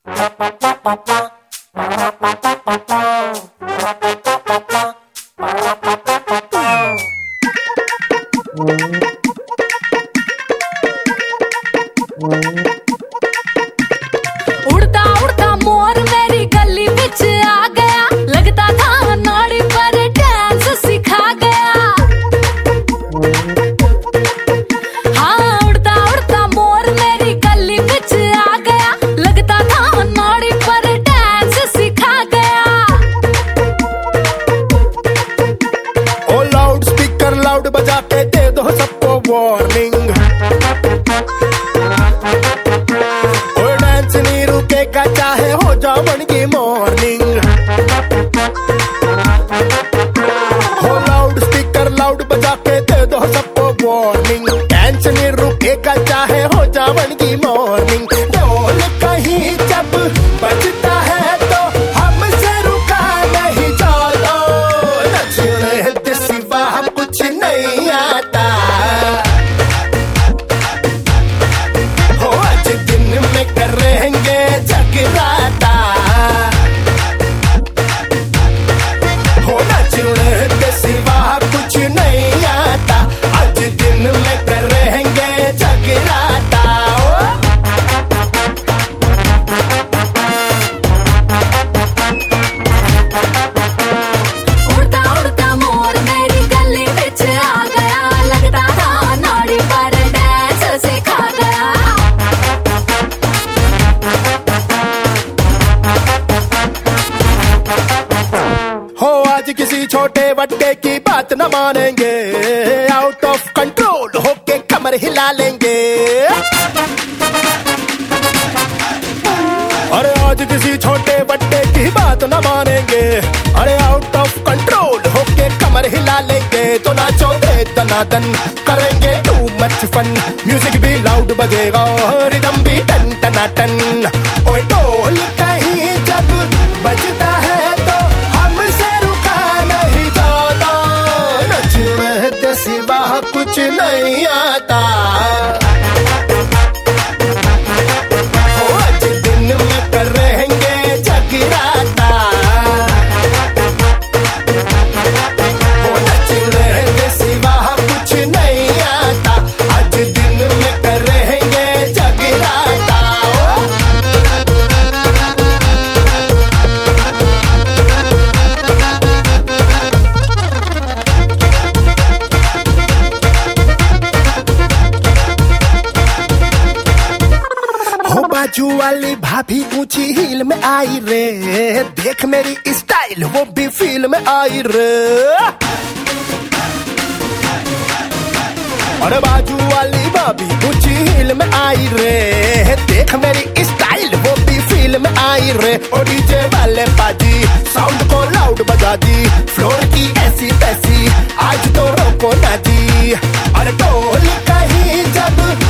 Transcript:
उड़ता उड़ता मोर मेरी गली बिच आ गया, लगता था नाड़ी पर डांस सिखा गया। हाँ, उड़ता उड़ता मोर मेरी गली बिच आ गया, लगता था नाड़ी पर डांस सिखा गया। ओ लाउड स्पीकर लाउड बजा के दे दो सबको वार्निंग, का चाहे हो जावन की मॉर्निंग। हो लाउड स्पीकर लाउड बजा के दे दो सबको वार्निंग, डांस नहीं रुकेगा चाहे हो जावन की मॉर्निंग। ढोल कहीं जब बजता है तो हमसे रुका नहीं जाता, नचने के सिवा कुछ नहीं आता। हो आज दिन में करेंगे जगराता, हो नचने के सिवा कुछ नहीं आता, आज दिन में करेंगे जगराता। उड़ता उड़ता मोर मेरी गली बिच आ गया, लगता था नाड़ी पर डांस सिखा गया। हो आज किसी छोटे बट्टे की बात न मानेंगे, आउट ऑफ कंट्रोल होके कमर हिला लेंगे। अरे आज किसी छोटे बट्टे की बात न मानेंगे, अरे आउट ऑफ कंट्रोल होके कमर हिला लेंगे। तो नाचो दे दनादन करेंगे टू मच फन, म्यूजिक भी लाउड बजेगा रिदम भी टन टनाटन। ओए ढोल कहीं जब बजता है तो हमसे रुका नहीं जाता, नचने के सिवा कुछ नहीं आता। हो आज दिन में करेंगे जगराता, हो नचने के सिवा कुछ नहीं आता, आज दिन में करेंगे जगराता। हो बाजू वाली भाभी ऊंची हील में आई रे, देख मेरी स्टाइल वो भी फील में आई रे। अरे बाजू वाली भाभी ऊंची हील में आई रे, देख मेरी स्टाइल वो भी फील में आई रे। ओ डीजे वाले पाजी साउंड को लाउड बजा दी, फ्लोर की ऐसी तैसी आज तो रोको ना जी। अरे ढोल कहीं जब